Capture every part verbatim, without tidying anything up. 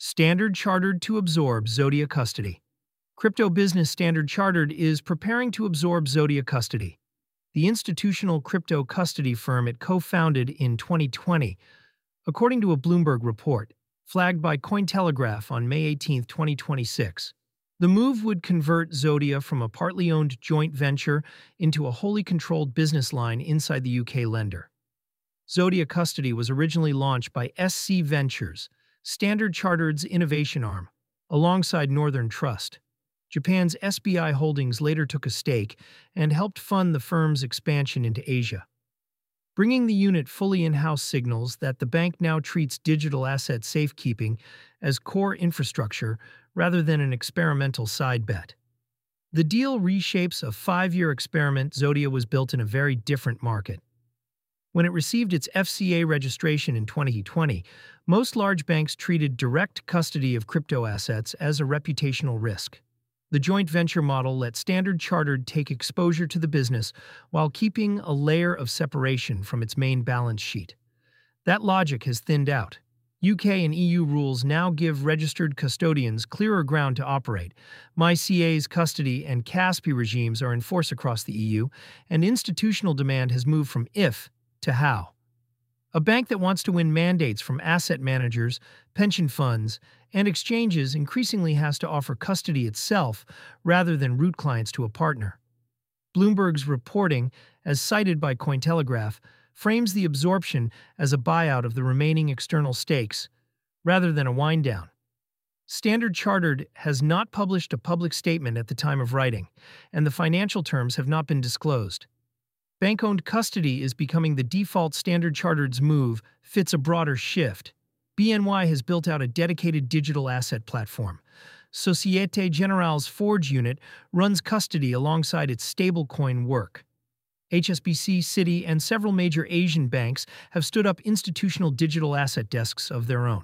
Standard Chartered to absorb Zodia custody. Crypto business Standard Chartered is preparing to absorb Zodia custody. The institutional crypto custody firm it co-founded in twenty twenty, according to a Bloomberg report, flagged by Cointelegraph on May eighteenth, twenty twenty-six. The move would convert Zodia from a partly owned joint venture into a wholly controlled business line inside the U K lender. Zodia Custody was originally launched by S C Ventures, Standard Chartered's innovation arm, alongside Northern Trust. Japan's S B I Holdings later took a stake and helped fund the firm's expansion into Asia. Bringing the unit fully in-house signals that the bank now treats digital asset safekeeping as core infrastructure rather than an experimental side bet. The deal reshapes a five-year experiment. Zodia was built in a very different market. When it received its F C A registration in twenty twenty, most large banks treated direct custody of crypto assets as a reputational risk. The joint venture model let Standard Chartered take exposure to the business while keeping a layer of separation from its main balance sheet. That logic has thinned out. U K and E U rules now give registered custodians clearer ground to operate. MyCA's custody and CASPI regimes are in force across the E U, and institutional demand has moved from if to how. A bank that wants to win mandates from asset managers, pension funds, and exchanges increasingly has to offer custody itself rather than route clients to a partner. Bloomberg's reporting, as cited by Cointelegraph, frames the absorption as a buyout of the remaining external stakes, rather than a wind-down. Standard Chartered has not published a public statement at the time of writing, and the financial terms have not been disclosed. Bank-owned custody is becoming the default. Standard Chartered's move fits a broader shift. B N Y has built out a dedicated digital asset platform. Societe Generale's Forge unit runs custody alongside its stablecoin work. H S B C, Citi, and several major Asian banks have stood up institutional digital asset desks of their own.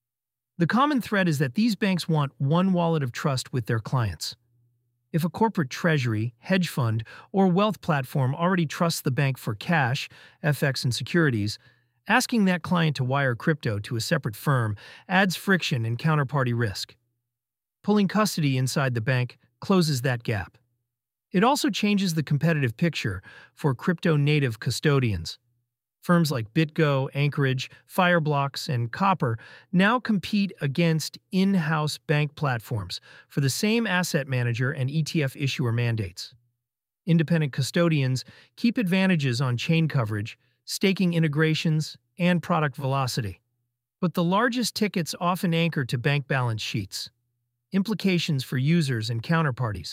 The common thread is that these banks want one wallet of trust with their clients. If a corporate treasury, hedge fund, or wealth platform already trusts the bank for cash, F X, and securities, asking that client to wire crypto to a separate firm adds friction and counterparty risk. Pulling custody inside the bank closes that gap. It also changes the competitive picture for crypto-native custodians. Firms like BitGo, Anchorage, Fireblocks, and Copper now compete against in-house bank platforms for the same asset manager and E T F issuer mandates. Independent custodians keep advantages on chain coverage, staking integrations, and product velocity. But the largest tickets often anchor to bank balance sheets. Implications for users and counterparties.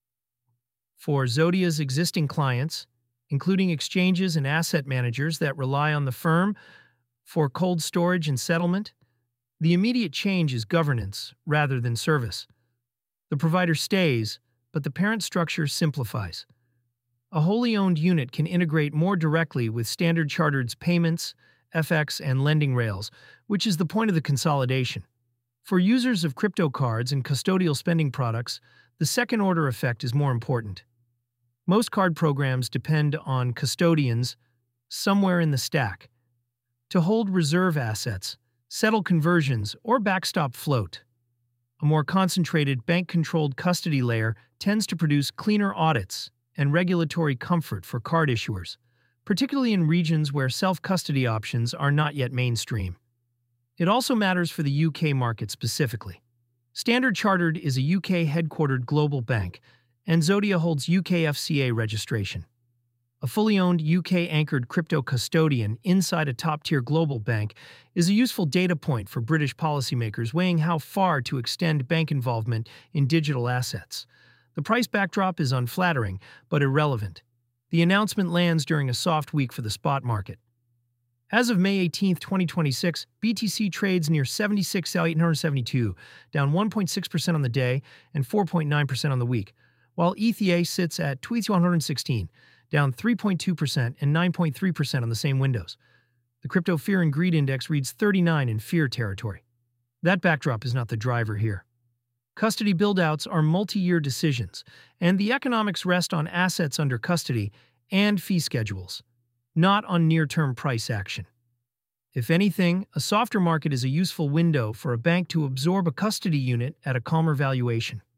For Zodia's existing clients, including exchanges and asset managers that rely on the firm for cold storage and settlement, the immediate change is governance rather than service. The provider stays, but the parent structure simplifies. A wholly owned unit can integrate more directly with Standard Chartered's payments, F X, and lending rails, which is the point of the consolidation. For users of crypto cards and custodial spending products, the second-order effect is more important. Most card programs depend on custodians somewhere in the stack to hold reserve assets, settle conversions, or backstop float. A more concentrated bank-controlled custody layer tends to produce cleaner audits and regulatory comfort for card issuers, particularly in regions where self-custody options are not yet mainstream. It also matters for the U K market specifically. Standard Chartered is a U K-headquartered global bank, and Zodia holds U K F C A registration. A fully owned U K-anchored crypto custodian inside a top-tier global bank is a useful data point for British policymakers weighing how far to extend bank involvement in digital assets. The price backdrop is unflattering, but irrelevant. The announcement lands during a soft week for the spot market. As of May eighteenth, twenty twenty-six, B T C trades near seventy-six thousand eight hundred seventy-two, down one point six percent on the day and four point nine percent on the week, while E T H sits at two thousand one hundred sixteen, down three point two percent and nine point three percent on the same windows. The Crypto Fear and Greed Index reads thirty-nine in fear territory. That backdrop is not the driver here. Custody build-outs are multi-year decisions, and the economics rest on assets under custody and fee schedules, not on near-term price action. If anything, a softer market is a useful window for a bank to absorb a custody unit at a calmer valuation.